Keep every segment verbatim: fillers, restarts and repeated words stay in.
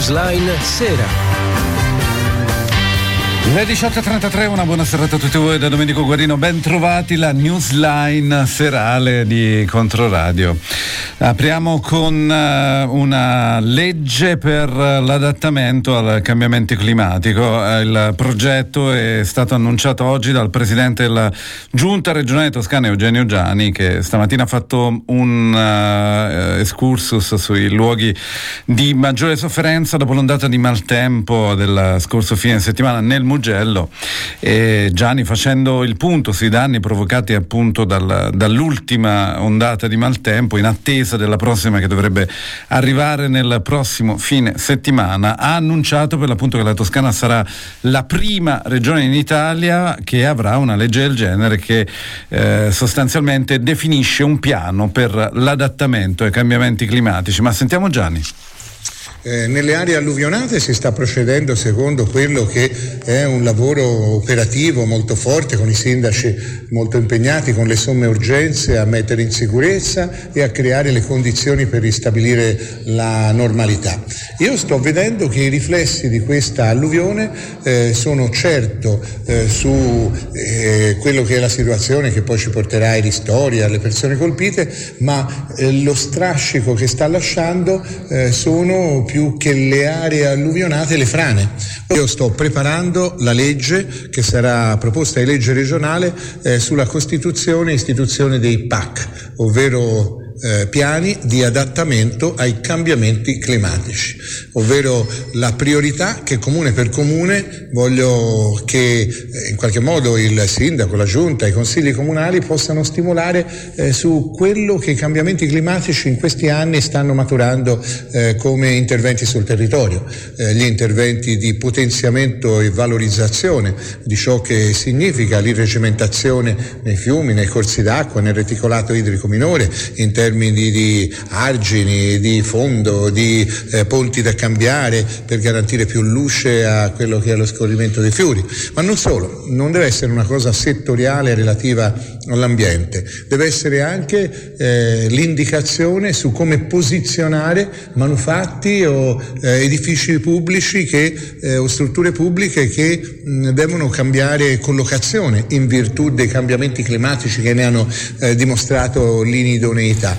Newsline Sera. Le diciotto e trentatré, una buona serata a tutti voi da Domenico Guarino, ben trovati, la Newsline serale di Controradio. Apriamo con uh, una legge per l'adattamento al cambiamento climatico. Uh, il progetto è stato annunciato oggi dal presidente della Giunta regionale toscana Eugenio Giani, che stamattina ha fatto un uh, excursus sui luoghi di maggiore sofferenza dopo l'ondata di maltempo del scorso fine settimana nel Mugello, e Giani, facendo il punto sui danni provocati appunto dal, dall'ultima ondata di maltempo in attesa della prossima che dovrebbe arrivare nel prossimo fine settimana, ha annunciato per l'appunto che la Toscana sarà la prima regione in Italia che avrà una legge del genere, che eh, sostanzialmente definisce un piano per l'adattamento ai cambiamenti climatici. Ma sentiamo Giani. Eh, nelle aree alluvionate si sta procedendo secondo quello che è un lavoro operativo molto forte, con i sindaci molto impegnati, con le somme urgenze a mettere in sicurezza e a creare le condizioni per ristabilire la normalità. Io sto vedendo che i riflessi di questa alluvione eh, sono certo eh, su eh, quello che è la situazione che poi ci porterà ai ristori, alle persone colpite, ma eh, lo strascico che sta lasciando eh, sono più che le aree alluvionate, le frane. Io sto preparando la legge che sarà proposta di legge regionale eh, sulla costituzione e istituzione dei P A C, ovvero Eh, piani di adattamento ai cambiamenti climatici, ovvero la priorità che comune per comune voglio che eh, in qualche modo il sindaco, la giunta, i consigli comunali possano stimolare eh, su quello che i cambiamenti climatici in questi anni stanno maturando eh, come interventi sul territorio, eh, gli interventi di potenziamento e valorizzazione di ciò che significa l'irregimentazione nei fiumi, nei corsi d'acqua, nel reticolato idrico minore, in termini di argini, di fondo, di eh, ponti da cambiare per garantire più luce a quello che è lo scorrimento dei fiumi. Ma non solo, non deve essere una cosa settoriale relativa all'ambiente, deve essere anche eh, l'indicazione su come posizionare manufatti o eh, edifici pubblici che, eh, o strutture pubbliche che mh, devono cambiare collocazione in virtù dei cambiamenti climatici che ne hanno eh, dimostrato l'inidoneità.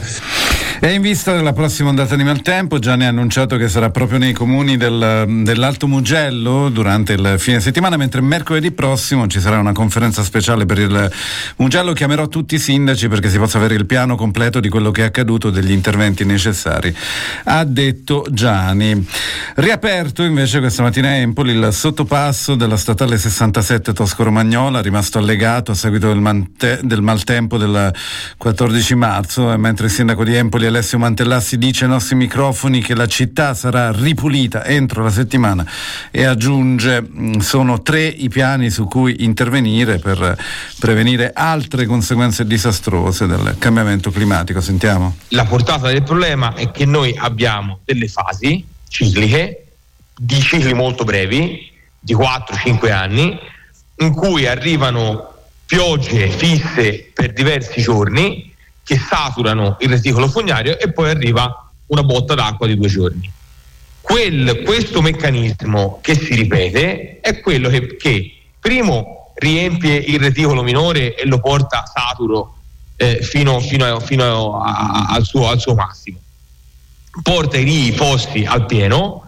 E in vista della prossima ondata di maltempo, Gianni ha annunciato che sarà proprio nei comuni del, dell'Alto Mugello durante il fine settimana, mentre mercoledì prossimo ci sarà una conferenza speciale per il Mugello. Chiamerò tutti i sindaci perché si possa avere il piano completo di quello che è accaduto, degli interventi necessari, ha detto Gianni. Riaperto invece questa mattina a Empoli il sottopasso della statale sessantasette Tosco-Romagnola, rimasto allegato a seguito del, mante- del maltempo del quattordici marzo, e mentre il sindaco di Empoli Alessio Mantellassi dice ai nostri microfoni che la città sarà ripulita entro la settimana, e aggiunge sono tre i piani su cui intervenire per prevenire altre conseguenze disastrose del cambiamento climatico. Sentiamo. La portata del problema è che noi abbiamo delle fasi cicliche, di cicli molto brevi, di quattro cinque anni, in cui arrivano piogge fisse per diversi giorni che saturano il reticolo fognario, e poi arriva una botta d'acqua di due giorni. Quel, questo meccanismo che si ripete è quello che, che primo riempie il reticolo minore e lo porta saturo eh, fino, fino, a, fino a, a, al, suo, al suo massimo, porta i posti al pieno,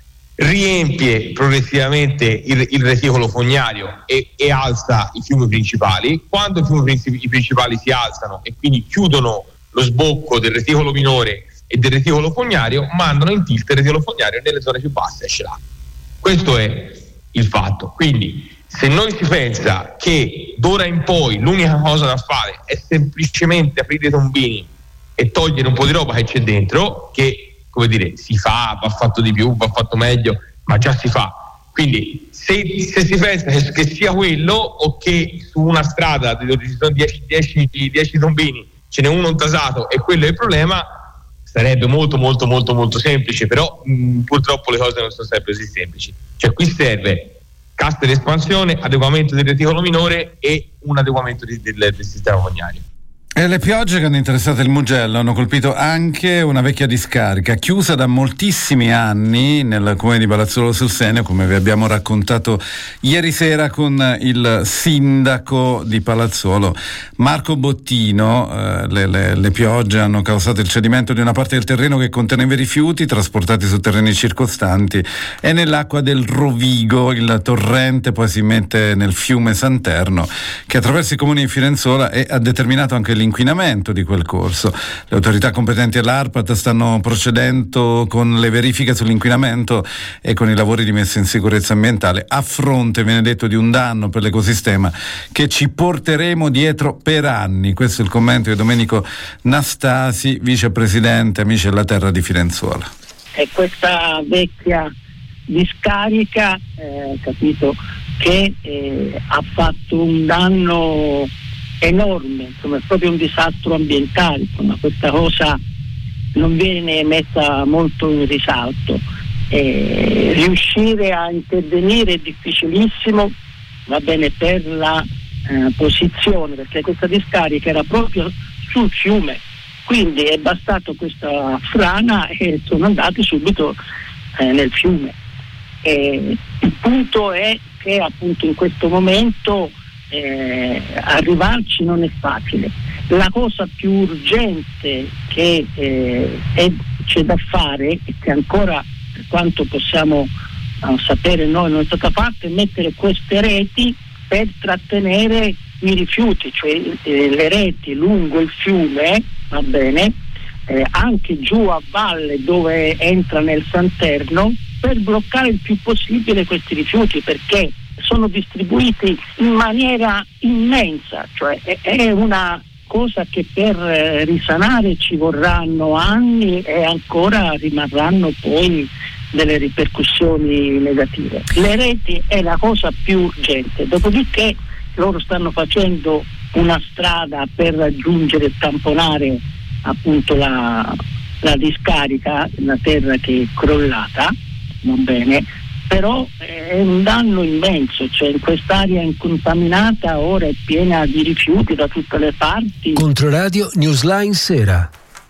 riempie progressivamente il, il reticolo fognario e, e alza i fiumi principali. Quando i fiumi principi, i principali si alzano e quindi chiudono lo sbocco del reticolo minore e del reticolo fognario, mandano in tilt il reticolo fognario nelle zone più basse, esce l'acqua. Questo è il fatto. Quindi se noi si pensa che d'ora in poi l'unica cosa da fare è semplicemente aprire i tombini e togliere un po' di roba che c'è dentro, che come dire, si fa, va fatto di più, va fatto meglio, ma già si fa. Quindi se, se si pensa che, che sia quello, o che su una strada dove ci sono dieci tombini ce n'è uno intasato e quello è il problema, sarebbe molto molto molto molto semplice, però mh, purtroppo le cose non sono sempre così semplici. Cioè qui serve cassa di espansione, adeguamento del reticolo minore e un adeguamento di, del, del sistema fognario. E le piogge che hanno interessato il Mugello hanno colpito anche una vecchia discarica chiusa da moltissimi anni nel comune di Palazzolo sul Senio, come vi abbiamo raccontato ieri sera con il sindaco di Palazzolo, Marco Bottino. Eh, le, le, le piogge hanno causato il cedimento di una parte del terreno che conteneva i rifiuti trasportati su terreni circostanti e nell'acqua del Rovigo. Il torrente poi si mette nel fiume Santerno che attraversa i comuni di Firenzuola e ha determinato anche l'inquinamento di quel corso. Le autorità competenti e l'ARPAT stanno procedendo con le verifiche sull'inquinamento e con i lavori di messa in sicurezza ambientale, a fronte, viene detto, di un danno per l'ecosistema che ci porteremo dietro per anni. Questo è il commento di Domenico Nastasi, vicepresidente Amici della Terra di Firenzuola. E questa vecchia discarica, eh, capito, che eh, ha fatto un danno enorme, insomma è proprio un disastro ambientale, insomma questa cosa non viene messa molto in risalto. E riuscire a intervenire è difficilissimo, va bene, per la eh, posizione, perché questa discarica era proprio sul fiume, quindi è bastato questa frana e sono andati subito eh, nel fiume. E il punto è che appunto in questo momento Eh, arrivarci non è facile. La cosa più urgente che eh, è, c'è da fare e che ancora, per quanto possiamo uh, sapere noi, non è stata fatta, è mettere queste reti per trattenere i rifiuti, cioè eh, le reti lungo il fiume, va bene, eh, anche giù a valle dove entra nel Santerno, per bloccare il più possibile questi rifiuti, perché sono distribuiti in maniera immensa, cioè è, è una cosa che per eh, risanare ci vorranno anni e ancora rimarranno poi delle ripercussioni negative. Le reti è la cosa più urgente, dopodiché loro stanno facendo una strada per raggiungere e tamponare appunto la, la discarica, la terra che è crollata, va bene, però è un danno immenso, cioè in quest'area incontaminata ora è piena di rifiuti da tutte le parti. Controradio Newsline Sera.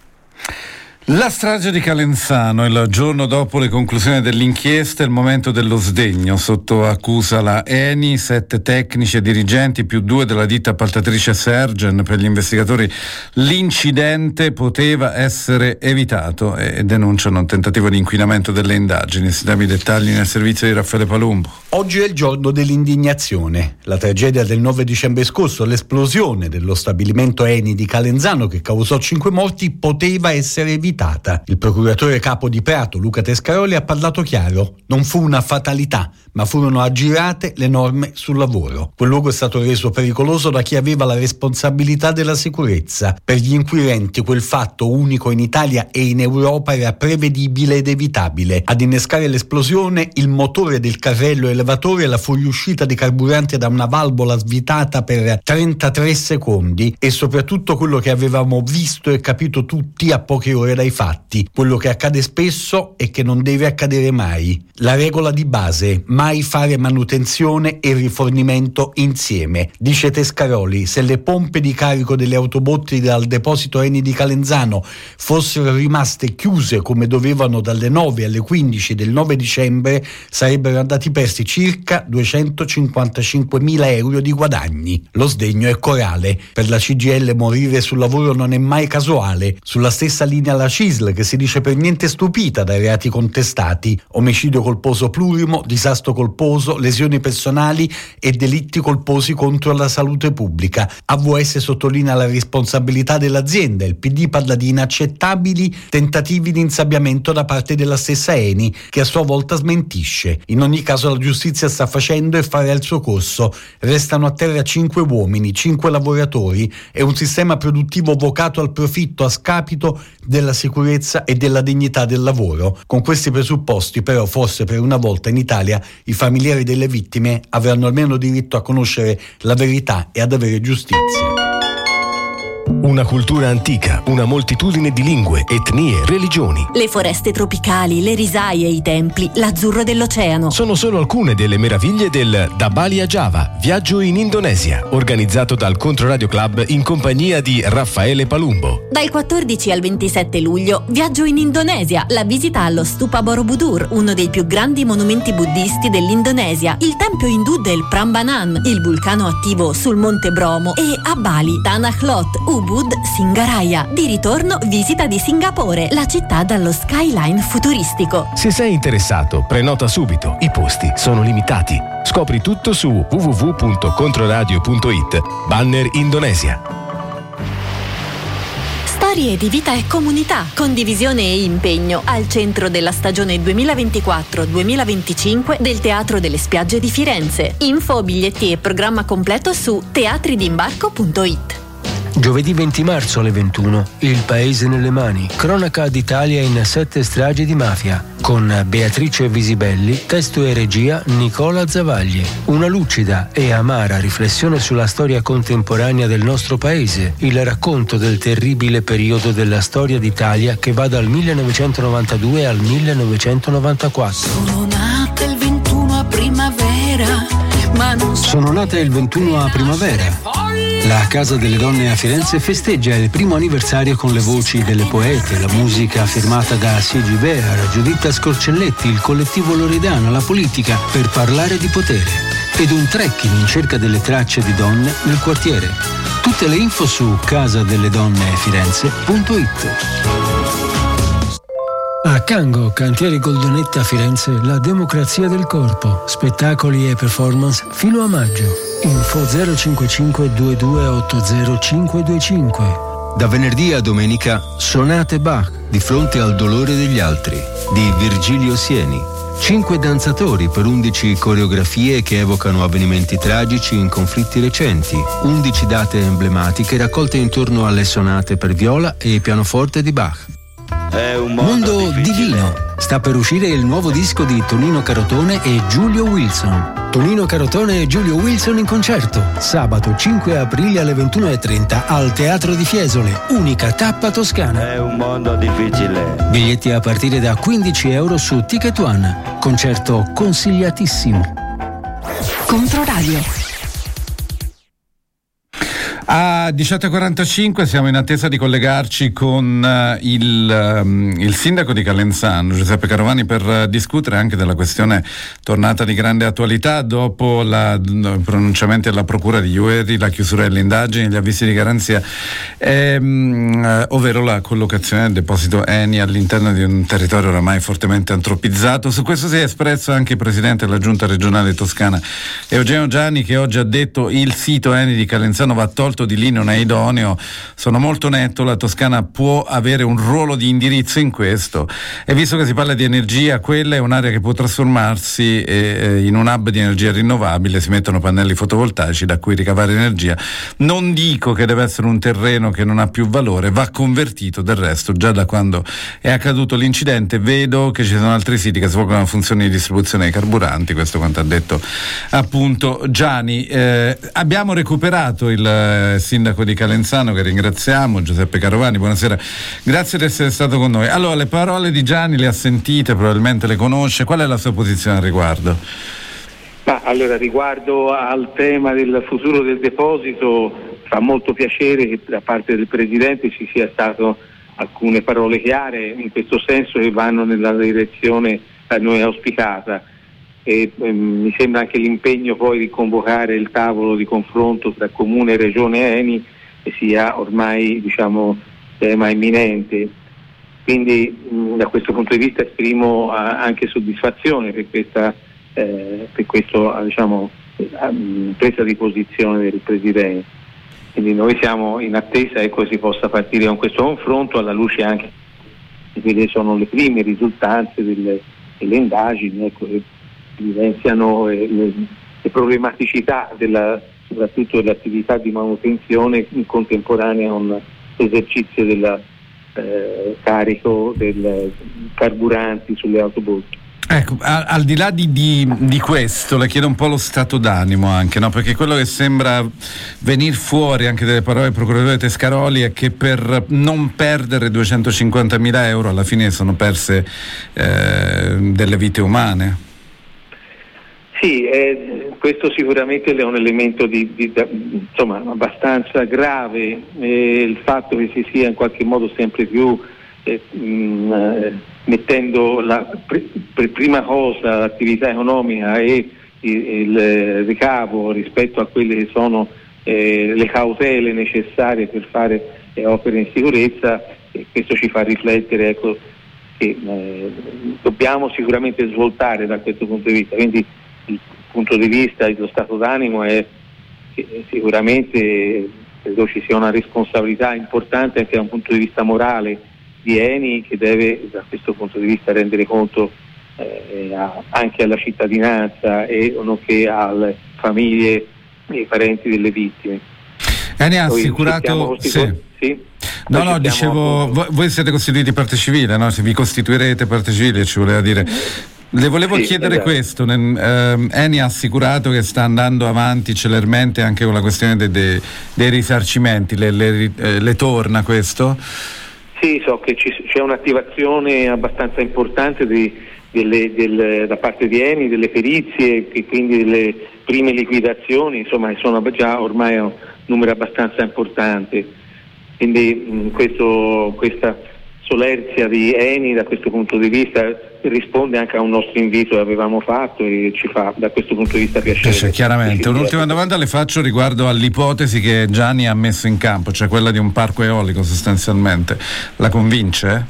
La strage di Calenzano, il giorno dopo le conclusioni dell'inchiesta, il momento dello sdegno. Sotto accusa la Eni, sette tecnici e dirigenti più due della ditta appaltatrice Sergen. Per gli investigatori l'incidente poteva essere evitato e denunciano un tentativo di inquinamento delle indagini. Si danno i dettagli nel servizio di Raffaele Palumbo. Oggi è il giorno dell'indignazione. La tragedia del nove dicembre scorso, l'esplosione dello stabilimento Eni di Calenzano che causò cinque morti, poteva essere evitata. Il procuratore capo di Prato, Luca Tescaroli, ha parlato chiaro. Non fu una fatalità, ma furono aggirate le norme sul lavoro. Quel luogo è stato reso pericoloso da chi aveva la responsabilità della sicurezza. Per gli inquirenti quel fatto, unico in Italia e in Europa, era prevedibile ed evitabile. Ad innescare l'esplosione il motore del carrello elevatore e la fuoriuscita di carburante da una valvola svitata per trentatré secondi, e soprattutto quello che avevamo visto e capito tutti a poche ore dai fatti, quello che accade spesso e che non deve accadere mai. La regola di base: mai fare manutenzione e rifornimento insieme. Dice Tescaroli, se le pompe di carico delle autobotti dal deposito Eni di Calenzano fossero rimaste chiuse come dovevano dalle nove alle quindici del nove dicembre, sarebbero andati persi circa duecentocinquantacinquemila euro di guadagni. Lo sdegno è corale. Per la C G I L morire sul lavoro non è mai casuale. Sulla stessa linea la C I S L, che si dice per niente stupita dai reati contestati: omicidio colposo plurimo, disastro colposo, lesioni personali e delitti colposi contro la salute pubblica. A V S sottolinea la responsabilità dell'azienda. Il P D parla di inaccettabili tentativi di insabbiamento da parte della stessa Eni, che a sua volta smentisce. In ogni caso la giustizia sta facendo e farà il suo corso. Restano a terra cinque uomini, cinque lavoratori e un sistema produttivo vocato al profitto a scapito della sicurezza e della dignità del lavoro. Con questi presupposti, però, forse per una volta in Italia i familiari delle vittime avranno almeno diritto a conoscere la verità e ad avere giustizia. Una cultura antica, una moltitudine di lingue, etnie, religioni. Le foreste tropicali, le risaie, i templi, l'azzurro dell'oceano. Sono solo alcune delle meraviglie del Da Bali a Giava, viaggio in Indonesia, organizzato dal Controradio Club in compagnia di Raffaele Palumbo. Dal quattordici al ventisette luglio, viaggio in Indonesia, la visita allo Stupa Borobudur, uno dei più grandi monumenti buddisti dell'Indonesia, il tempio indù del Prambanan, il vulcano attivo sul Monte Bromo e a Bali, Tanah Lot, Ubud, Singaraya. Di ritorno, visita di Singapore, la città dallo skyline futuristico. Se sei interessato, prenota subito, i posti sono limitati. Scopri tutto su w w w punto controradio punto i t, banner Indonesia. Storie di vita e comunità, condivisione e impegno al centro della stagione duemilaventiquattro duemilaventicinque del Teatro delle Spiagge di Firenze. Info, biglietti e programma completo su teatridimbarco punto i t. Giovedì venti marzo alle ventuno, Il Paese nelle mani, cronaca d'Italia in sette stragi di mafia, con Beatrice Visibelli, testo e regia Nicola Zavagli. Una lucida e amara riflessione sulla storia contemporanea del nostro paese, il racconto del terribile periodo della storia d'Italia che va dal millenovecentonovantadue al millenovecentonovantaquattro. Sono nata il ventuno a primavera, ma non Sono nata il ventuno a primavera. La Casa delle Donne a Firenze festeggia il primo anniversario con le voci delle poete, la musica firmata da Siegi Behar, Giuditta Scorcelletti, il collettivo Loredana, la politica, per parlare di potere. Ed un trekking in cerca delle tracce di donne nel quartiere. Tutte le info su casadelledonnefirenze punto i t. A Cango, Cantieri Goldonetta Firenze, la democrazia del corpo, spettacoli e performance fino a maggio. Info zero cinque cinque due due otto zero cinque due cinque. Da venerdì a domenica, Sonate Bach, Di fronte al dolore degli altri, di Virgilio Sieni. Cinque danzatori per undici coreografie che evocano avvenimenti tragici in conflitti recenti, undici date emblematiche raccolte intorno alle sonate per viola e pianoforte di Bach. È un mondo, mondo divino. Sta per uscire il nuovo disco di Tonino Carotone e Giulio Wilson. Tonino Carotone e Giulio Wilson in concerto sabato cinque aprile alle ventuno e trenta al Teatro di Fiesole, unica tappa toscana. È un mondo difficile. Biglietti a partire da quindici euro su Ticket One. Concerto consigliatissimo. Controradio. A diciotto e quarantacinque siamo in attesa di collegarci con uh, il, um, il sindaco di Calenzano, Giuseppe Carovani, per uh, discutere anche della questione tornata di grande attualità dopo la, i pronunciamenti della Procura di ieri, la chiusura delle indagini, gli avvisi di garanzia, ehm, uh, ovvero la collocazione del deposito Eni all'interno di un territorio oramai fortemente antropizzato. Su questo si è espresso anche il presidente della Giunta regionale toscana, Eugenio Gianni, che oggi ha detto il sito Eni di Calenzano va tolto di lì, non è idoneo. Sono molto netto, la Toscana può avere un ruolo di indirizzo in questo, e visto che si parla di energia, quella è un'area che può trasformarsi eh, in un hub di energia rinnovabile, si mettono pannelli fotovoltaici da cui ricavare energia. Non dico che deve essere un terreno che non ha più valore, va convertito. Del resto già da quando è accaduto l'incidente vedo che ci sono altri siti che svolgono funzioni di distribuzione dei carburanti, questo quanto ha detto appunto Gianni. Eh, abbiamo recuperato il sindaco di Calenzano, che ringraziamo, Giuseppe Carovani. Buonasera, grazie di essere stato con noi. Allora, le parole di Gianni le ha sentite, probabilmente le conosce, qual è la sua posizione al riguardo? Ma allora, riguardo al tema del futuro del deposito, fa molto piacere che da parte del Presidente ci sia stato alcune parole chiare in questo senso, che vanno nella direzione da noi auspicata. E eh, mi sembra anche l'impegno poi di convocare il tavolo di confronto tra Comune, Regione e Eni che sia ormai, diciamo, tema imminente. Quindi mh, da questo punto di vista esprimo uh, anche soddisfazione per questa eh, per questo, diciamo, uh, presa di posizione del Presidente. Quindi noi siamo in attesa, ecco, si possa partire con questo confronto alla luce anche di quelle sono le prime risultanze delle, delle indagini, ecco, evidenziano eh, le, le problematicità della, soprattutto dell'attività di manutenzione in contemporanea con l'esercizio del eh, carico del carburanti sulle autobus. Ecco, al, al di là di, di, di questo le chiedo un po' lo stato d'animo anche, no? Perché quello che sembra venir fuori anche delle parole del procuratore Tescaroli è che per non perdere duecentocinquantamila euro alla fine sono perse eh, delle vite umane. Sì, eh, questo sicuramente è un elemento di, di, di, insomma, abbastanza grave, eh, il fatto che si sia in qualche modo sempre più eh, mh, eh, mettendo la, per prima cosa l'attività economica e il, il ricavo rispetto a quelle che sono eh, le cautele necessarie per fare eh, opere in sicurezza, e questo ci fa riflettere, ecco, che eh, dobbiamo sicuramente svoltare da questo punto di vista. Quindi il punto di vista dello stato d'animo è che sicuramente credo ci sia una responsabilità importante anche da un punto di vista morale di Eni, che deve da questo punto di vista rendere conto eh, a, anche alla cittadinanza e nonché alle famiglie e ai parenti delle vittime. Eni ha assicurato sì. Sì? No, no, dicevo, voi, voi siete costituiti parte civile, no? Se vi costituirete parte civile, ci voleva dire. Le volevo sì, chiedere esatto. questo, eh, Eni ha assicurato che sta andando avanti celermente anche con la questione dei, dei, dei risarcimenti, le, le, eh, le torna questo? Sì, so che ci, c'è un'attivazione abbastanza importante di, delle, del, da parte di Eni, delle perizie e quindi delle prime liquidazioni, insomma sono già ormai un numero abbastanza importante, quindi mh, questo, questa solerzia di Eni da questo punto di vista risponde anche a un nostro invito che avevamo fatto e ci fa da questo punto di vista piacere. Cioè, chiaramente. Un'ultima domanda le faccio riguardo all'ipotesi che Gianni ha messo in campo, cioè quella di un parco eolico sostanzialmente. La convince?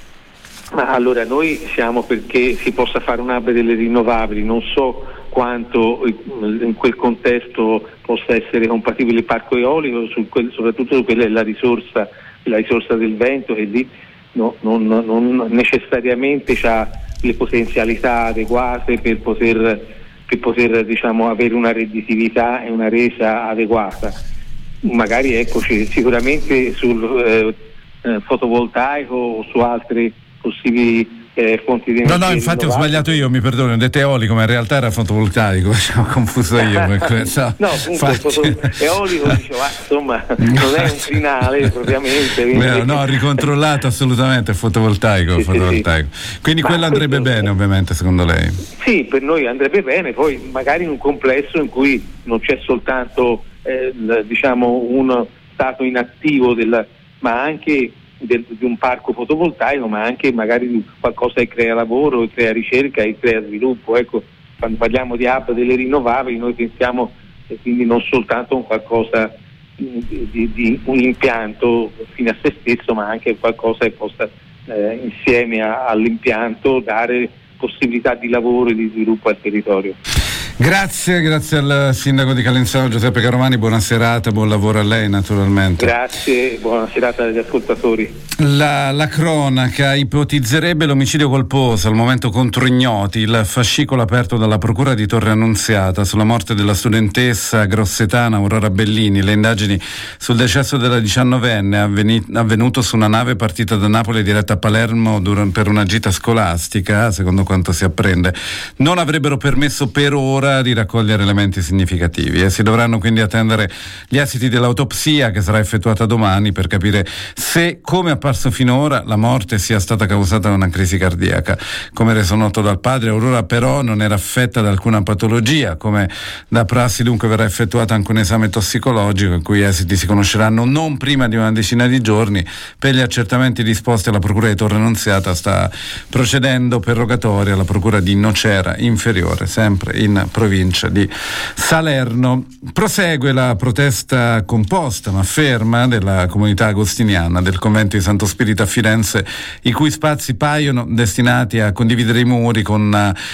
Ma allora noi siamo perché si possa fare un hub delle rinnovabili, non so quanto in quel contesto possa essere compatibile il parco eolico, su quel, soprattutto su quella è la risorsa, la risorsa del vento, che lì no, non, non necessariamente ha le potenzialità adeguate per poter, per poter diciamo, avere una redditività e una resa adeguata. Magari eccoci, sicuramente sul eh, eh, fotovoltaico o su altre possibili eh, fonti di energia. No, no, infatti ho sbagliato io, mi perdono, ho detto eolico, ma in realtà era fotovoltaico, ho confuso io. Per questo. No, appunto, il foto- eolico dicevo, ah, insomma, non è un finale propriamente. Beh, no, ho ricontrollato assolutamente il fotovoltaico. Sì, fotovoltaico. sì, sì. Quindi Ma quello andrebbe questo, bene, ovviamente, secondo lei? Sì, per noi andrebbe bene, poi magari in un complesso in cui non c'è soltanto eh, l, diciamo un stato inattivo del, ma anche Del, di un parco fotovoltaico, ma anche magari di qualcosa che crea lavoro, che crea ricerca e crea sviluppo. Ecco, quando parliamo di hub delle rinnovabili noi pensiamo eh, quindi non soltanto un qualcosa di, di, di un impianto fine a se stesso, ma anche qualcosa che possa eh, insieme a, all'impianto dare possibilità di lavoro e di sviluppo al territorio. Grazie, grazie al sindaco di Calenzano Giuseppe Caromani, buona serata, buon lavoro a lei naturalmente. Grazie, buona serata agli ascoltatori. La, la cronaca ipotizzerebbe l'omicidio colposo, al momento contro ignoti, il fascicolo aperto dalla procura di Torre Annunziata sulla morte della studentessa grossetana Aurora Bellini. Le indagini sul decesso della diciannovenne avveni- avvenuto su una nave partita da Napoli diretta a Palermo durante, per una gita scolastica, secondo quanto si apprende, non avrebbero permesso per ora di raccogliere elementi significativi e si dovranno quindi attendere gli esiti dell'autopsia che sarà effettuata domani per capire se, come apparso finora, la morte sia stata causata da una crisi cardiaca. Come reso noto dal padre, Aurora però non era affetta da alcuna patologia. Come da prassi dunque verrà effettuato anche un esame tossicologico i cui esiti si conosceranno non prima di una decina di giorni. Per gli accertamenti disposti alla procura di Torre Annunziata sta procedendo per rogatoria alla procura di Nocera Inferiore, sempre in provincia di Salerno. Prosegue la protesta composta ma ferma della comunità agostiniana del convento di Santo Spirito a Firenze, i cui spazi paiono destinati a condividere i muri con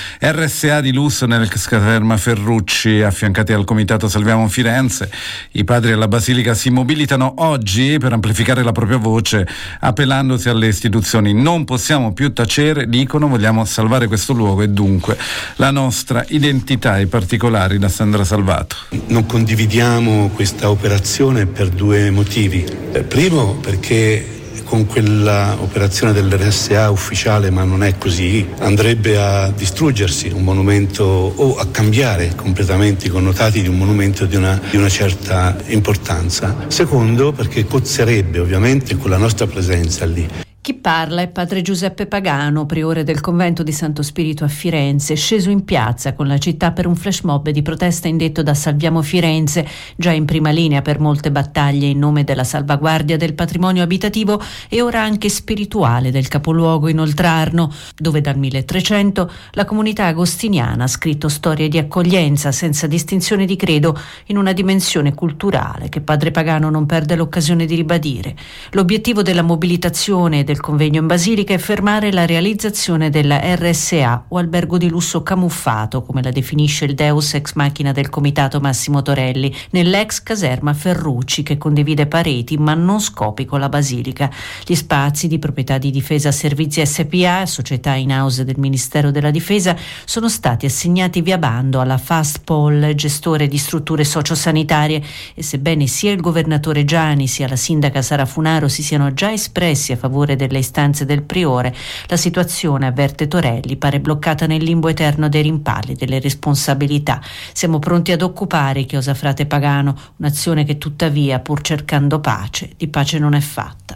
R S A di lusso nell'ex caserma Ferrucci, affiancati al comitato Salviamo Firenze. I padri della Basilica si mobilitano oggi per amplificare la propria voce, appellandosi alle istituzioni. Non possiamo più tacere, dicono, vogliamo salvare questo luogo e dunque la nostra identità. I particolari da Sandra Salvato. Non condividiamo questa operazione per due motivi. Primo, perché con quella operazione dell'R S A ufficiale, ma non è così, andrebbe a distruggersi un monumento o a cambiare completamente i connotati di un monumento di una, di una certa importanza. Secondo, perché cozzerebbe ovviamente con la nostra presenza lì. Chi parla è padre Giuseppe Pagano, priore del convento di Santo Spirito a Firenze, sceso in piazza con la città per un flash mob di protesta indetto da Salviamo Firenze, già in prima linea per molte battaglie in nome della salvaguardia del patrimonio abitativo e ora anche spirituale del capoluogo in Oltrarno, dove dal milletrecento la comunità agostiniana ha scritto storie di accoglienza senza distinzione di credo in una dimensione culturale che padre Pagano non perde l'occasione di ribadire. L'obiettivo della mobilitazione e del convegno in Basilica è fermare la realizzazione della R S A o albergo di lusso camuffato, come la definisce il Deus ex machina del comitato Massimo Torelli, nell'ex caserma Ferrucci che condivide pareti ma non scopi con la Basilica. Gli spazi di proprietà di Difesa Servizi S P A, società in house del Ministero della Difesa, sono stati assegnati via bando alla Fastpol, gestore di strutture sociosanitarie, e sebbene sia il governatore Gianni sia la sindaca Sara Funaro si siano già espressi a favore delle istanze del priore, la situazione, avverte Torelli, pare bloccata nel limbo eterno dei rimpalli, delle responsabilità. Siamo pronti ad occupare, chiosa frate Pagano, un'azione che tuttavia, pur cercando pace, di pace non è fatta.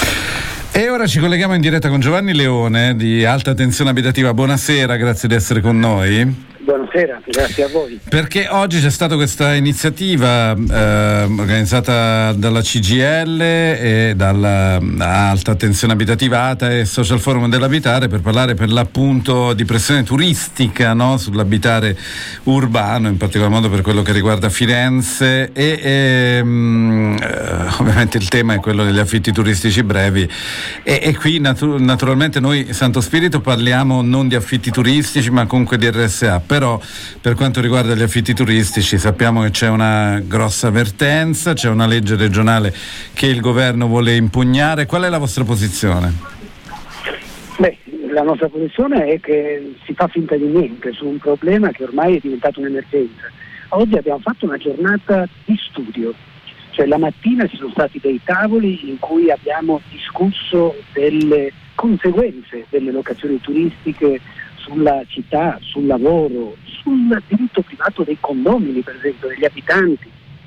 E ora ci colleghiamo in diretta con Giovanni Leone di Alta Tensione Abitativa. Buonasera, grazie di essere con noi. Buonasera, grazie a voi. Perché oggi c'è stata questa iniziativa eh, organizzata dalla C G I L e dalla Alta Tensione Abitativa A T A e Social Forum dell'Abitare per parlare per l'appunto di pressione turistica, no? Sull'abitare urbano, in particolar modo per quello che riguarda Firenze e, e mh, eh, ovviamente il tema è quello degli affitti turistici brevi e, e qui natu- naturalmente noi Santo Spirito parliamo non di affitti turistici ma comunque di R S A. Però per quanto riguarda gli affitti turistici sappiamo che c'è una grossa vertenza, c'è una legge regionale che il governo vuole impugnare. Qual è la vostra posizione? Beh, la nostra posizione è che si fa finta di niente su un problema che ormai è diventato un'emergenza. Oggi abbiamo fatto una giornata di studio, cioè la mattina ci sono stati dei tavoli in cui abbiamo discusso delle conseguenze delle locazioni turistiche sulla città, sul lavoro, sul diritto privato dei condomini, per esempio, degli abitanti,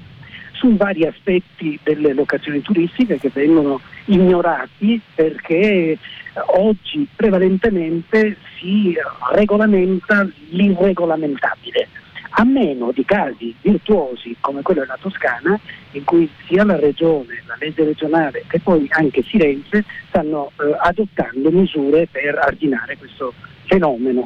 su vari aspetti delle locazioni turistiche che vengono ignorati perché oggi prevalentemente si regolamenta l'irregolamentabile, a meno di casi virtuosi come quello della Toscana, in cui sia la regione, la legge regionale e poi anche Firenze stanno eh, adottando misure per arginare questo fenomeno.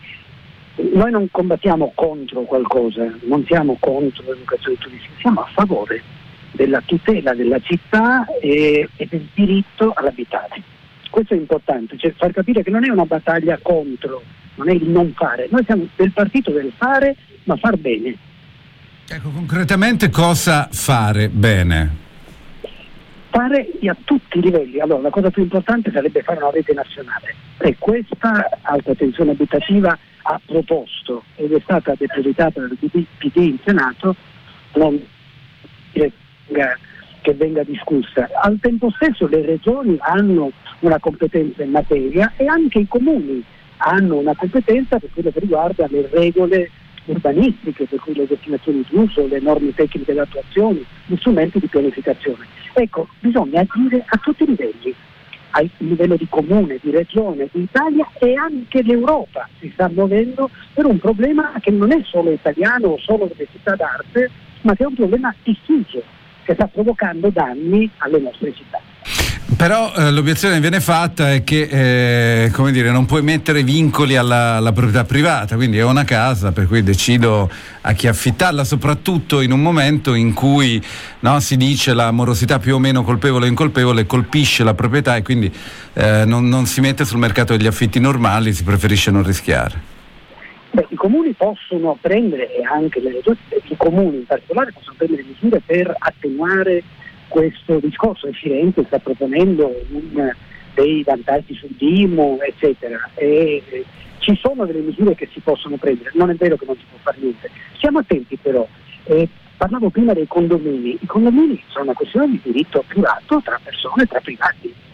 Noi non combattiamo contro qualcosa, non siamo contro l'educazione turistica, siamo a favore della tutela della città e, e del diritto all'abitare. Questo è importante, cioè far capire che non è una battaglia contro, non è il non fare, noi siamo del partito del fare, ma far bene. Ecco, concretamente cosa fare bene? Fare a tutti i livelli. Allora, la cosa più importante sarebbe fare una rete nazionale e questa Alta Tensione Abitativa ha proposto ed è stata depositata dal P D in Senato, non che venga, che venga discussa. Al tempo stesso le regioni hanno una competenza in materia e anche i comuni hanno una competenza per quello che riguarda le regole urbanistiche, per cui le destinazioni d'uso, le norme tecniche d'attuazione, gli strumenti di pianificazione. Ecco, bisogna agire a tutti i livelli, a livello di comune, di regione, di Italia e anche l'Europa si sta muovendo per un problema che non è solo italiano o solo delle città d'arte, ma che è un problema diffuso che sta provocando danni alle nostre città. Però eh, l'obiezione che viene fatta è che eh, come dire, non puoi mettere vincoli alla, alla proprietà privata, quindi è una casa per cui decido a chi affittarla, soprattutto in un momento in cui, no, si dice la morosità più o meno colpevole o incolpevole colpisce la proprietà e quindi eh, non, non si mette sul mercato degli affitti normali, si preferisce non rischiare. Beh, i comuni possono prendere, e anche le regioni, i comuni in particolare possono prendere misure per attenuare questo discorso. E Firenze sta proponendo un, dei vantaggi sul D I M O, eccetera, e eh, ci sono delle misure che si possono prendere, non è vero che non si può fare niente. Stiamo attenti però, eh, parlavo prima dei condomini, i condomini sono una questione di diritto privato tra persone, tra privati,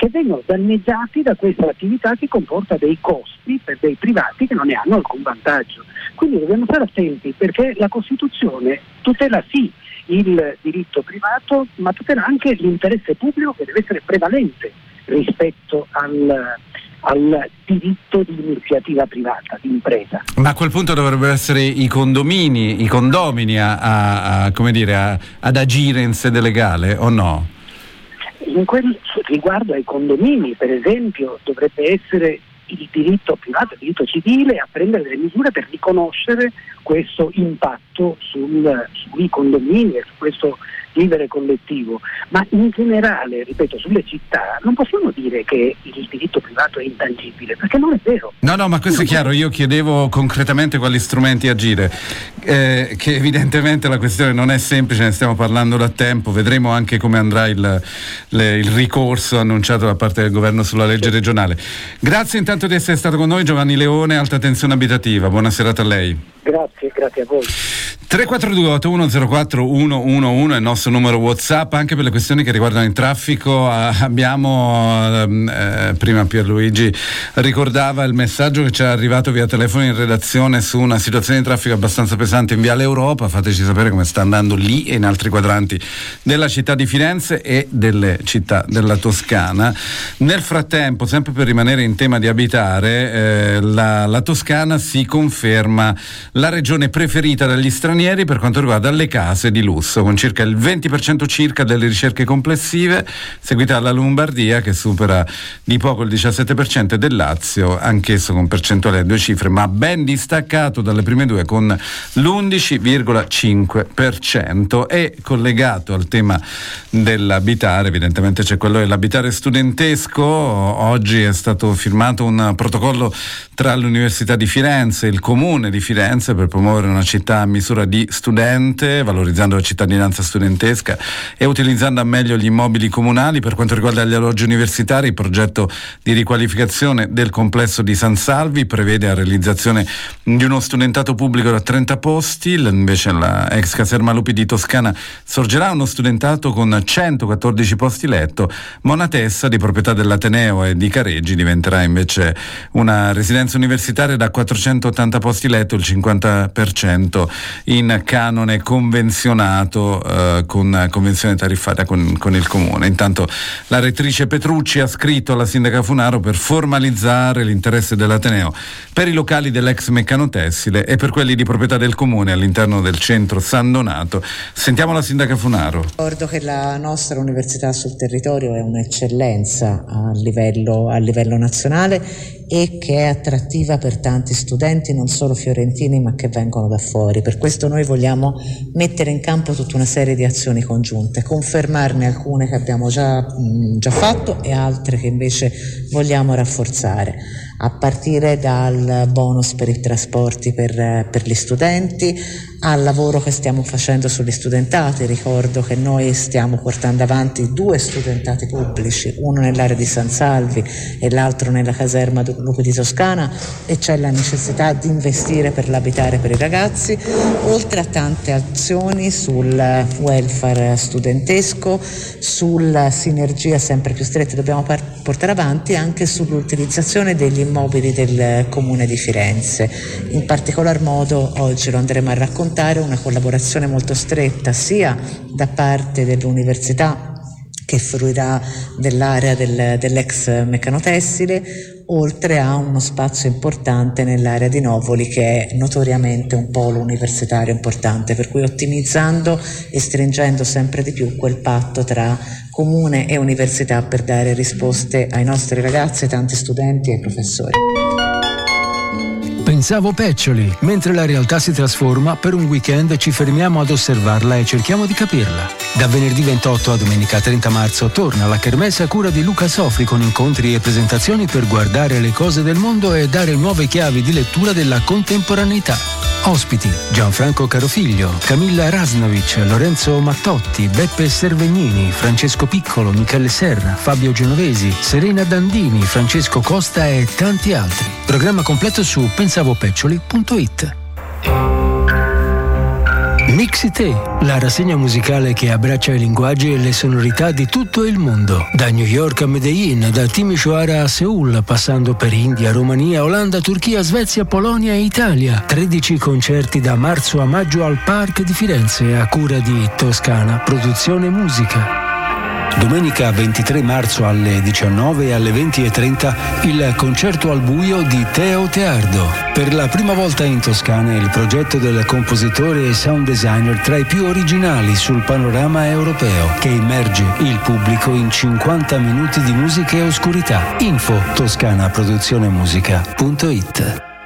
che vengono danneggiati da questa attività che comporta dei costi per dei privati che non ne hanno alcun vantaggio. Quindi dobbiamo stare attenti, perché la Costituzione tutela sì il diritto privato, ma tutela anche l'interesse pubblico, che deve essere prevalente rispetto al, al diritto di iniziativa privata, di impresa. Ma a quel punto dovrebbero essere i condomini, i condomini a, a, a come dire, a, ad agire in sede legale, o no? In quel, riguardo ai condomini, per esempio, dovrebbe essere il diritto privato, il diritto civile a prendere delle misure per riconoscere questo impatto sul, sui condomini e su questo vivere collettivo, ma in generale, ripeto, sulle città non possiamo dire che il diritto privato è intangibile, perché non è vero. No, no, ma questo è chiaro. Io chiedevo concretamente quali strumenti agire, eh, che evidentemente la questione non è semplice, ne stiamo parlando da tempo, vedremo anche come andrà il, le, il ricorso annunciato da parte del governo sulla legge regionale. Grazie intanto di essere stato con noi, Giovanni Leone, Alta Tensione Abitativa, buona serata a lei. Grazie, grazie a voi. tre quattro due otto uno zero quattro uno uno uno è il nostro numero WhatsApp, anche per le questioni che riguardano il traffico. Eh, abbiamo eh, prima Pierluigi ricordava il messaggio che ci è arrivato via telefono in redazione su una situazione di traffico abbastanza pesante in Viale Europa. Fateci sapere come sta andando lì e in altri quadranti della città di Firenze e delle città della Toscana. Nel frattempo, sempre per rimanere in tema di abitare, eh, la, la Toscana si conferma la regione preferita dagli stranieri per quanto riguarda le case di lusso, con circa il venti per cento circa delle ricerche complessive, seguita dalla Lombardia che supera di poco il diciassette per cento, e del Lazio, anch'esso con percentuale a due cifre, ma ben distaccato dalle prime due con l'undici virgola cinque per cento. E collegato al tema dell'abitare, evidentemente c'è quello dell'abitare studentesco. Oggi è stato firmato un protocollo tra l'Università di Firenze e il Comune di Firenze per promuovere una città a misura di studente, valorizzando la cittadinanza studentesca e utilizzando a meglio gli immobili comunali. Per quanto riguarda gli alloggi universitari, il progetto di riqualificazione del complesso di San Salvi prevede la realizzazione di uno studentato pubblico da trenta posti, invece la ex caserma Lupi di Toscana sorgerà uno studentato con centoquattordici posti letto. Monatessa, di proprietà dell'Ateneo e di Careggi, diventerà invece una residenza universitaria da quattrocentottanta posti letto, il cinquanta per cento in canone convenzionato eh, con convenzione tariffaria con, con il comune. Intanto la rettrice Petrucci ha scritto alla sindaca Funaro per formalizzare l'interesse dell'Ateneo per i locali dell'ex Meccanotessile e per quelli di proprietà del comune all'interno del centro San Donato. Sentiamo la sindaca Funaro. Ricordo che la nostra università sul territorio è un'eccellenza a livello, a livello nazionale e che è attrattiva per tanti studenti, non solo fiorentini ma che vengono da fuori. Per questo noi vogliamo mettere in campo tutta una serie di azioni congiunte, confermarne alcune che abbiamo già, mh, già fatto e altre che invece vogliamo rafforzare, a partire dal bonus per i trasporti per, per gli studenti, al lavoro che stiamo facendo sugli studentati. Ricordo che noi stiamo portando avanti due studentati pubblici, uno nell'area di San Salvi e l'altro nella caserma Lupi di Toscana, e c'è la necessità di investire per l'abitare per i ragazzi, oltre a tante azioni sul welfare studentesco, sulla sinergia sempre più stretta che dobbiamo par- portare avanti anche sull'utilizzazione degli immobili del Comune di Firenze. In particolar modo oggi lo andremo a raccontare, una collaborazione molto stretta sia da parte dell'università, che fruirà dell'area del, dell'ex Meccanotessile, oltre a uno spazio importante nell'area di Novoli, che è notoriamente un polo universitario importante, per cui ottimizzando e stringendo sempre di più quel patto tra comune e università per dare risposte ai nostri ragazzi, ai tanti studenti e ai professori. Pensavo Peccioli, mentre la realtà si trasforma, per un weekend ci fermiamo ad osservarla e cerchiamo di capirla. Da venerdì ventotto a domenica trenta marzo torna la kermesse a cura di Luca Sofri, con incontri e presentazioni per guardare le cose del mondo e dare nuove chiavi di lettura della contemporaneità. Ospiti: Gianfranco Carofiglio, Camilla Rasnovic, Lorenzo Mattotti, Beppe Servegnini, Francesco Piccolo, Michele Serra, Fabio Genovesi, Serena Dandini, Francesco Costa e tanti altri. Programma completo su pensavopeccioli punto it. Mixité, la rassegna musicale che abbraccia i linguaggi e le sonorità di tutto il mondo. Da New York a Medellin, da Timișoara a Seul, passando per India, Romania, Olanda, Turchia, Svezia, Polonia e Italia. tredici concerti da marzo a maggio al Park di Firenze a cura di Toscana Produzione Musica. Domenica ventitré marzo alle diciannove e alle venti e trenta il concerto al buio di Teo Teardo. Per la prima volta in Toscana il progetto del compositore e sound designer tra i più originali sul panorama europeo, che immerge il pubblico in cinquanta minuti di musica e oscurità. Info toscana produzione musica punto it.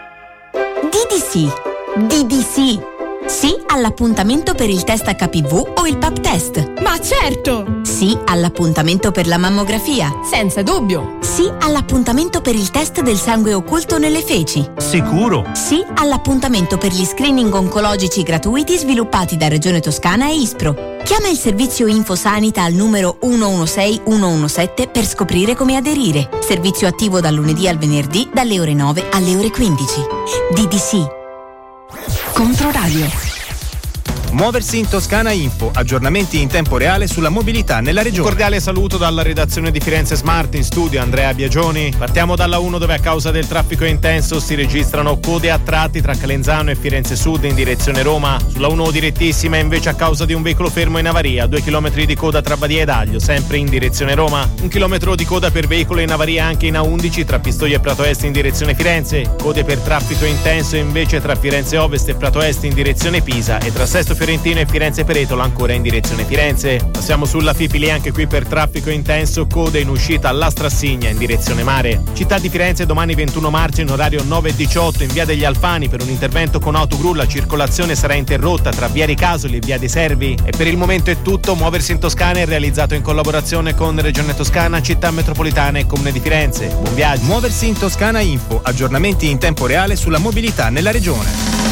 D D C. D D C. Sì all'appuntamento per il test acca pi vu o il pap test. Ma certo! Sì all'appuntamento per la mammografia. Senza dubbio! Sì all'appuntamento per il test del sangue occulto nelle feci. Sicuro! Sì all'appuntamento per gli screening oncologici gratuiti sviluppati da Regione Toscana e ISPRO. Chiama il servizio InfoSanita al numero uno uno sei uno uno sette per scoprire come aderire. Servizio attivo dal lunedì al venerdì dalle ore nove alle ore quindici. D D C. Controradio. Muoversi in Toscana Info, aggiornamenti in tempo reale sulla mobilità nella regione. Cordiale saluto dalla redazione di Firenze Smart, in studio Andrea Biagioni. Partiamo dalla uno, dove a causa del traffico intenso si registrano code a tratti tra Calenzano e Firenze Sud in direzione Roma. Sulla uno direttissima invece a causa di un veicolo fermo in avaria, due chilometri di coda tra Badia ed Aglio, sempre in direzione Roma. Un chilometro di coda per veicolo in avaria anche in A undici tra Pistoia e Prato Est in direzione Firenze. Code per traffico intenso invece tra Firenze Ovest e Prato Est in direzione Pisa e tra Sesto Fiorentino e Firenze Peretola ancora in direzione Firenze. Passiamo sulla Fipili anche qui per traffico intenso, code in uscita alla Strassigna in direzione mare. Città di Firenze domani ventuno marzo in orario nove e diciotto in via degli Alfani per un intervento con autogru la circolazione sarà interrotta tra via Ricasoli e via dei Servi. E per il momento è tutto. Muoversi in Toscana è realizzato in collaborazione con Regione Toscana, Città Metropolitana e Comune di Firenze. Buon viaggio. Muoversi in Toscana Info, aggiornamenti in tempo reale sulla mobilità nella regione.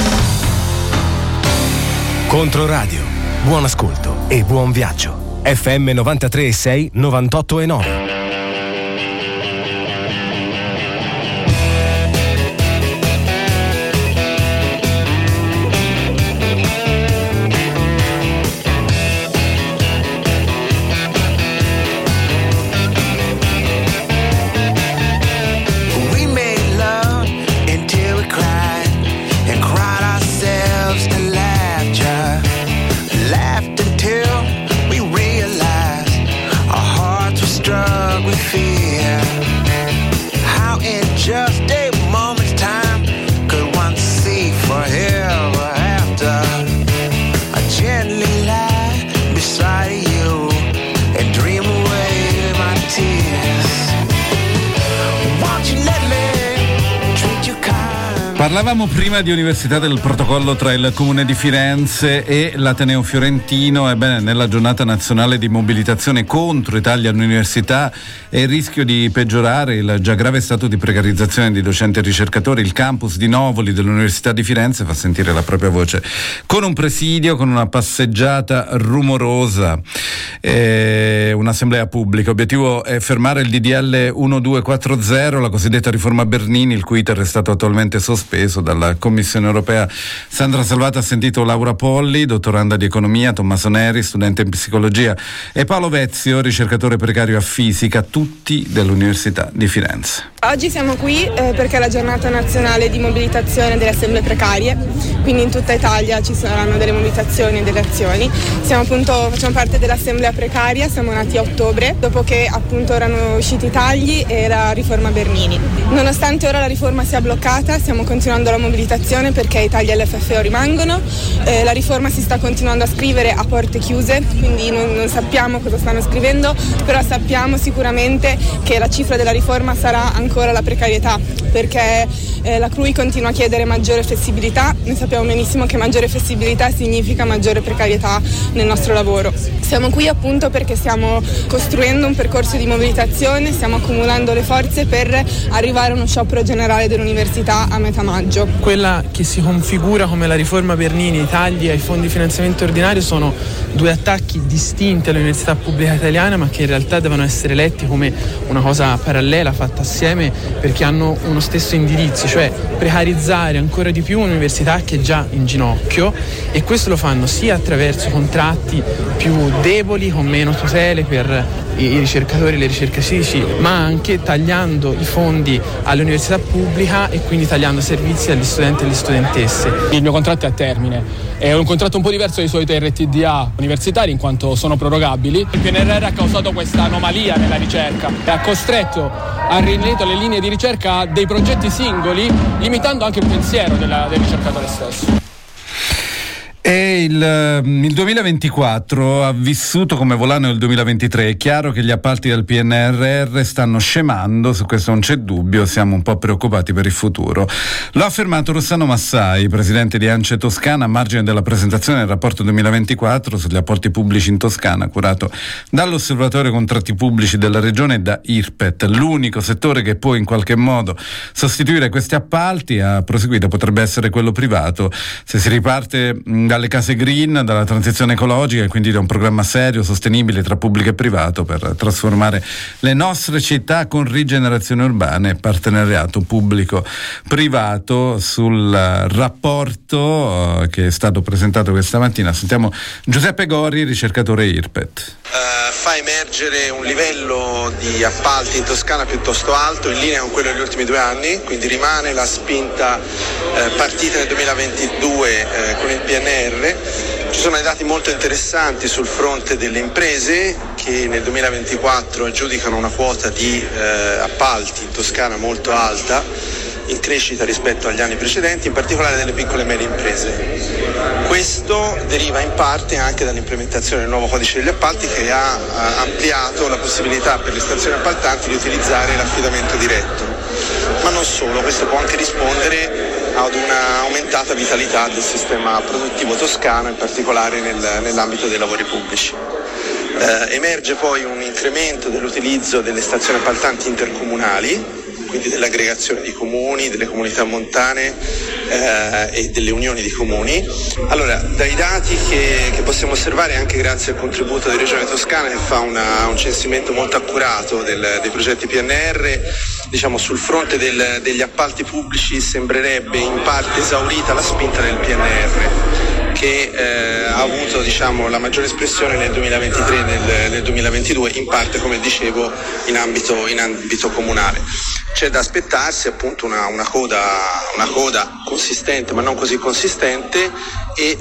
Controradio, buon ascolto e buon viaggio. F M novantatré e sei, novantotto e nove. Parlavamo prima di Università del Protocollo tra il Comune di Firenze e l'Ateneo Fiorentino. Ebbene, nella giornata nazionale di mobilitazione contro i tagli all'università e il rischio di peggiorare il già grave stato di precarizzazione di docenti e ricercatori, il campus di Novoli dell'Università di Firenze fa sentire la propria voce con un presidio, con una passeggiata rumorosa, e un'assemblea pubblica. Obiettivo è fermare il D D L milleduecentoquaranta, la cosiddetta riforma Bernini, il cui iter è stato attualmente sospeso dalla Commissione Europea. Sandra Salvata ha sentito Laura Polli, dottoranda di economia, Tommaso Neri, studente in psicologia, e Paolo Vezio, ricercatore precario a fisica, tutti dell'Università di Firenze. Oggi siamo qui eh, perché è la giornata nazionale di mobilitazione delle assemblee precarie, quindi in tutta Italia ci saranno delle mobilitazioni e delle azioni. Siamo appunto, facciamo parte dell'assemblea precaria, siamo nati a ottobre, dopo che appunto erano usciti i tagli e la riforma Bernini. Nonostante ora la riforma sia bloccata, stiamo continuando la mobilitazione perché i tagli all'F F O rimangono, eh, la riforma si sta continuando a scrivere a porte chiuse, quindi non, non sappiamo cosa stanno scrivendo, però sappiamo sicuramente che la cifra della riforma sarà ancora la precarietà, perché eh, la C R U I continua a chiedere maggiore flessibilità. Noi sappiamo benissimo che maggiore flessibilità significa maggiore precarietà nel nostro lavoro. Siamo qui appunto perché stiamo costruendo un percorso di mobilitazione, stiamo accumulando le forze per arrivare a uno sciopero generale dell'università a metà maggio. Quella che si configura come la riforma Bernini, i tagli ai fondi di finanziamento ordinario sono due attacchi distinti all'università pubblica italiana, ma che in realtà devono essere letti come una cosa parallela fatta assieme, perché hanno uno stesso indirizzo, cioè precarizzare ancora di più un'università che è già in ginocchio, e questo lo fanno sia attraverso contratti più deboli con meno tutele per i ricercatori e le ricercatrici, ma anche tagliando i fondi all'università pubblica e quindi tagliando servizi agli studenti e alle studentesse. Il mio contratto è a termine, è un contratto un po' diverso dai soliti R T D A universitari in quanto sono prorogabili. Il P N R R ha causato questa anomalia nella ricerca e ha costretto a rinetto le linee di ricerca dei progetti singoli, limitando anche il pensiero della, del ricercatore stesso. E il, il duemilaventiquattro ha vissuto come volano il duemilaventitré. È chiaro che gli appalti del P N R R stanno scemando, su questo non c'è dubbio, siamo un po' preoccupati per il futuro. Lo ha affermato Rossano Massai, presidente di ANCE Toscana, a margine della presentazione del rapporto duemilaventiquattro sugli appalti pubblici in Toscana, curato dall'Osservatorio Contratti Pubblici della Regione e da I R P E T. L'unico settore che può in qualche modo sostituire questi appalti, ha proseguito, potrebbe essere quello privato, se si riparte dalle case green, dalla transizione ecologica e quindi da un programma serio, sostenibile tra pubblico e privato per trasformare le nostre città con rigenerazione urbana e partenariato pubblico-privato. Sul rapporto uh, che è stato presentato questa mattina sentiamo Giuseppe Gori, ricercatore I R P E T. Uh, fa emergere un livello di appalti in Toscana piuttosto alto, in linea con quello degli ultimi due anni, quindi rimane la spinta uh, partita nel duemilaventidue uh, con il P N R. Ci sono dei dati molto interessanti sul fronte delle imprese che nel duemilaventiquattro aggiudicano una quota di uh, appalti in Toscana molto alta, in crescita rispetto agli anni precedenti, in particolare delle piccole e medie imprese. Questo deriva in parte anche dall'implementazione del nuovo codice degli appalti, che ha, ha ampliato la possibilità per le stazioni appaltanti di utilizzare l'affidamento diretto. Ma non solo, questo può anche rispondere ad una aumentata vitalità del sistema produttivo toscano, in particolare nel, nell'ambito dei lavori pubblici. Eh, emerge poi un incremento dell'utilizzo delle stazioni appaltanti intercomunali, quindi dell'aggregazione di comuni, delle comunità montane eh, e delle unioni di comuni. Allora, dai dati che, che possiamo osservare, anche grazie al contributo di Regione Toscana, che fa una, un censimento molto accurato del, dei progetti P N R, diciamo sul fronte del, degli appalti pubblici sembrerebbe in parte esaurita la spinta del P N R, che eh, ha avuto, diciamo, la maggiore espressione nel duemilaventitré e nel, nel duemilaventidue, in parte, come dicevo, in ambito, in ambito comunale. C'è da aspettarsi appunto una, una, coda, una coda consistente, ma non così consistente, e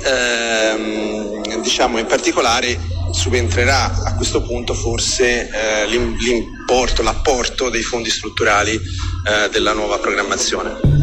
ehm, diciamo in particolare subentrerà a questo punto forse eh, l'importo, l'apporto dei fondi strutturali eh, della nuova programmazione.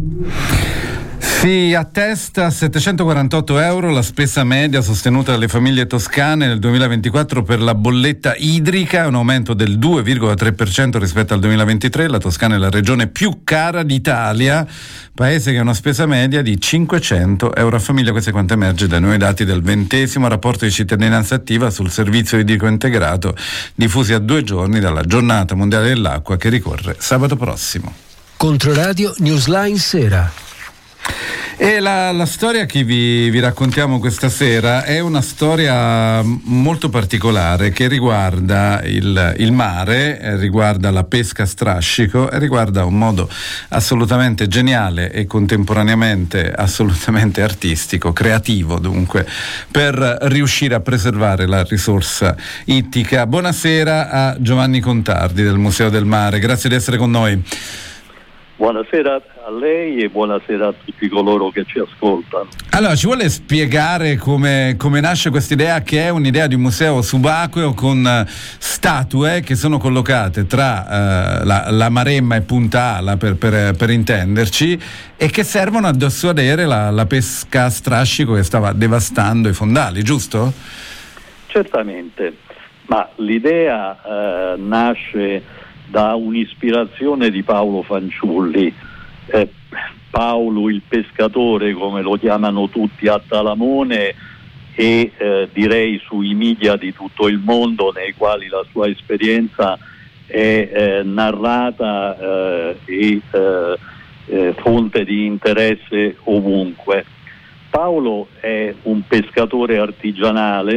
Si attesta a settecentoquarantotto euro la spesa media sostenuta dalle famiglie toscane nel duemilaventiquattro per la bolletta idrica, un aumento del due virgola tre per cento rispetto al duemilaventitré. La Toscana è la regione più cara d'Italia, paese che ha una spesa media di cinquecento euro a famiglia. Questo è quanto emerge dai nuovi dati del ventesimo rapporto di cittadinanza attiva sul servizio idrico integrato, diffusi a due giorni dalla Giornata Mondiale dell'Acqua, che ricorre sabato prossimo. Controradio Newsline Sera. E la, la storia che vi, vi raccontiamo questa sera è una storia molto particolare che riguarda il, il mare, riguarda la pesca a strascico e riguarda un modo assolutamente geniale e contemporaneamente assolutamente artistico, creativo dunque, per riuscire a preservare la risorsa ittica. Buonasera a Giovanni Contardi del Museo del Mare, grazie di essere con noi. Buonasera a lei e buonasera a tutti coloro che ci ascoltano. Allora, ci vuole spiegare come, come nasce questa idea, che è un'idea di un museo subacqueo con uh, statue che sono collocate tra uh, la, la Maremma e Punta Ala, per, per, per intenderci, e che servono a dissuadere la, la pesca a strascico che stava devastando i fondali, giusto? Certamente, ma l'idea uh, nasce da un'ispirazione di Paolo Fanciulli. Eh, Paolo il pescatore, come lo chiamano tutti a Talamone, e eh, direi sui media di tutto il mondo, nei quali la sua esperienza è eh, narrata eh, e eh, eh, fonte di interesse ovunque. Paolo è un pescatore artigianale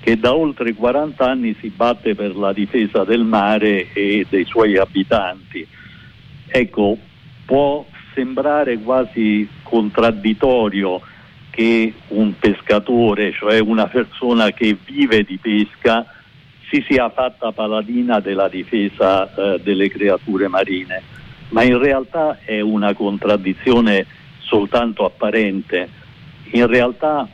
che da oltre quaranta anni si batte per la difesa del mare e dei suoi abitanti. Ecco, può sembrare quasi contraddittorio che un pescatore, cioè una persona che vive di pesca, si sia fatta paladina della difesa eh, delle creature marine, ma in realtà è una contraddizione soltanto apparente. In realtà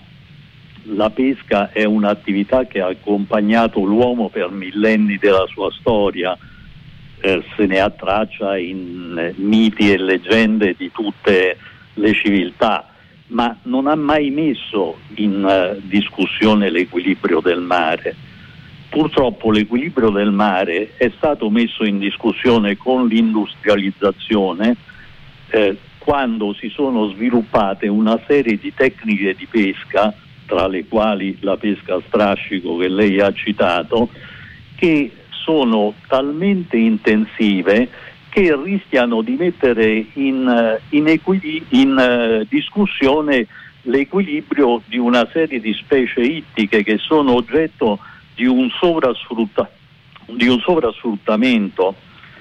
la pesca è un'attività che ha accompagnato l'uomo per millenni della sua storia, eh, se ne ha traccia in eh, miti e leggende di tutte le civiltà, ma non ha mai messo in uh, discussione l'equilibrio del mare. Purtroppo l'equilibrio del mare è stato messo in discussione con l'industrializzazione, eh, quando si sono sviluppate una serie di tecniche di pesca, tra le quali la pesca a strascico che lei ha citato, che sono talmente intensive che rischiano di mettere in, in, equil- in uh, discussione l'equilibrio di una serie di specie ittiche che sono oggetto di un, sovrasfrutta- di un sovrasfruttamento.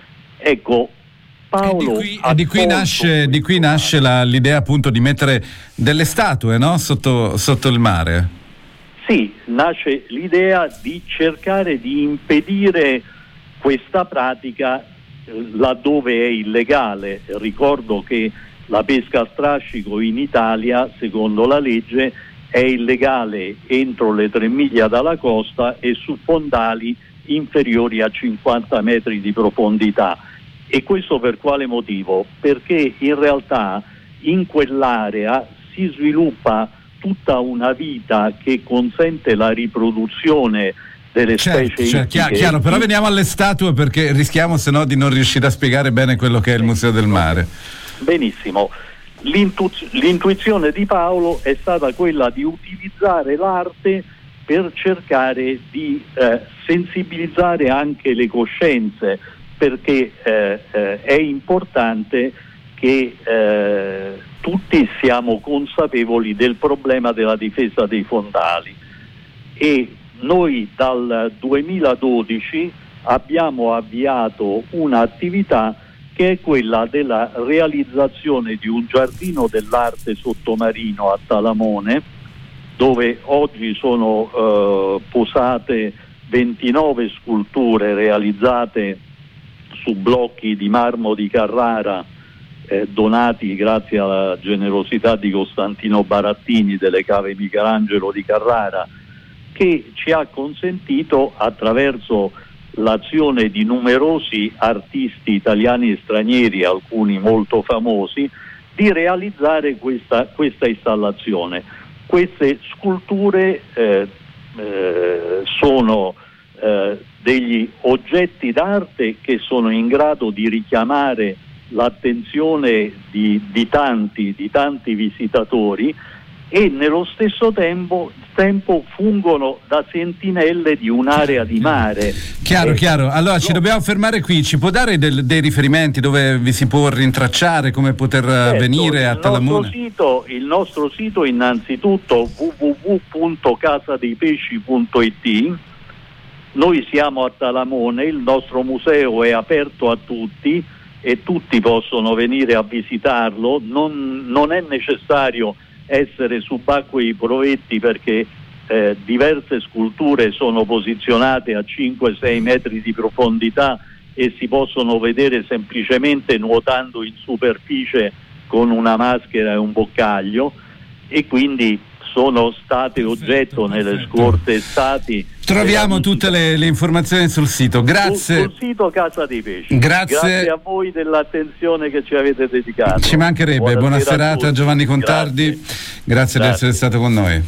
Ecco, Paolo... E di qui, e di qui nasce, di qui nasce la, l'idea appunto di mettere delle statue, no? sotto, sotto il mare. Sì, nasce l'idea di cercare di impedire questa pratica laddove è illegale. Ricordo che la pesca a strascico in Italia, secondo la legge, è illegale entro le tre miglia dalla costa e su fondali inferiori a cinquanta metri di profondità. E questo per quale motivo? Perché in realtà in quell'area si sviluppa tutta una vita che consente la riproduzione delle certo, specie certo, ittiche. chiaro, però veniamo alle statue, perché rischiamo se no di non riuscire a spiegare bene quello che è il Museo del Mare. Benissimo. L'intu- l'intuizione di Paolo è stata quella di utilizzare l'arte per cercare di eh, sensibilizzare anche le coscienze, perché eh, eh, è importante che eh, tutti siamo consapevoli del problema della difesa dei fondali, e noi dal duemiladodici abbiamo avviato un'attività che è quella della realizzazione di un giardino dell'arte sottomarino a Talamone, dove oggi sono eh, posate ventinove sculture realizzate su blocchi di marmo di Carrara, eh, donati grazie alla generosità di Costantino Barattini delle Cave Michelangelo di Carrara, che ci ha consentito, attraverso l'azione di numerosi artisti italiani e stranieri, alcuni molto famosi, di realizzare questa, questa installazione. Queste sculture eh, eh, sono eh, degli oggetti d'arte che sono in grado di richiamare l'attenzione di, di tanti, di tanti visitatori, e nello stesso tempo, tempo fungono da sentinelle di un'area di mare. Chiaro, eh, chiaro. Allora no. ci dobbiamo fermare qui. Ci può dare del, dei riferimenti dove vi si può rintracciare, come poter certo, venire a il Talamone? Nostro sito, il nostro sito innanzitutto w w w punto casa dei pesci punto i t. Noi siamo a Talamone, il nostro museo è aperto a tutti e tutti possono venire a visitarlo. Non, non è necessario essere subacquei provetti, perché eh, diverse sculture sono posizionate a cinque sei metri di profondità e si possono vedere semplicemente nuotando in superficie con una maschera e un boccaglio, e quindi sono state oggetto nelle scorse estati. Troviamo tutte le, le informazioni sul sito. Grazie. Sul, sul sito Casa dei Pesci. Grazie. Grazie a voi dell'attenzione che ci avete dedicato. Ci mancherebbe. Buona, Buona serata, Giovanni Contardi. Grazie, Grazie di essere stato con noi.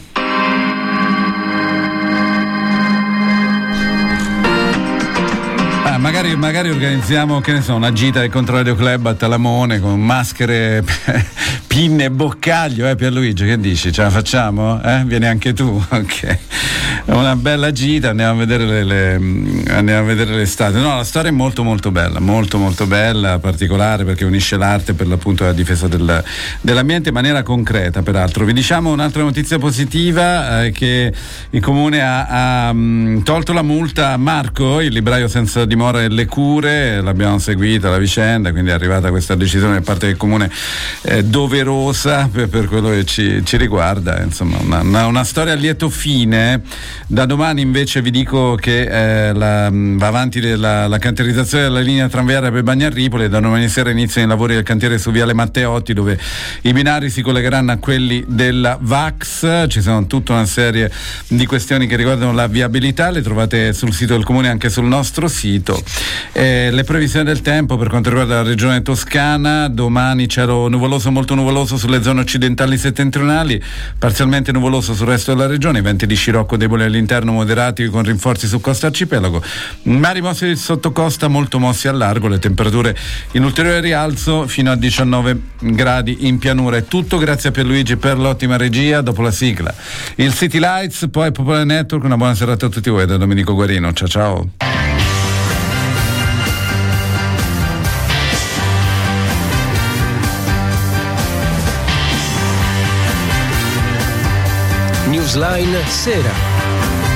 Ah, magari, magari organizziamo, che ne so, una gita del Controradio Club a Talamone con maschere pinne e boccaglio, eh Pierluigi, che dici? Ce la facciamo? Eh? Vieni anche tu? Ok. Una bella gita, andiamo a vedere le, le andiamo a vedere le statue. No, la storia è molto molto bella, molto molto bella, particolare, perché unisce l'arte per l'appunto la difesa del, dell'ambiente in maniera concreta. Peraltro vi diciamo un'altra notizia positiva, eh, che il comune ha, ha mh, tolto la multa a Marco, il libraio senza dimora e le cure. L'abbiamo seguita la vicenda, quindi è arrivata questa decisione da parte del comune, eh, doverosa per, per quello che ci, ci riguarda, insomma una, una, una storia a lieto fine. Da domani invece vi dico che eh, la, va avanti la, la cantierizzazione della linea tranviaria per Bagnarripoli, e da domani sera iniziano i lavori del cantiere su Viale Matteotti, dove i binari si collegheranno a quelli della V A C S. Ci sono tutta una serie di questioni che riguardano la viabilità, le trovate sul sito del comune, anche sul nostro sito. Eh, le previsioni del tempo per quanto riguarda la regione Toscana: domani cielo nuvoloso, molto nuvoloso sulle zone occidentali settentrionali, parzialmente nuvoloso sul resto della regione, venti di scirocco deboli all'interno, moderati con rinforzi su costa arcipelago, mari mossi sotto costa, molto mossi al largo, le temperature in ulteriore rialzo fino a diciannove gradi in pianura. È tutto, grazie a Pierluigi per l'ottima regia. Dopo la sigla il City Lights, poi Popolare Network. Una buona serata a tutti voi da Domenico Guarino, ciao ciao. Newsline Sera.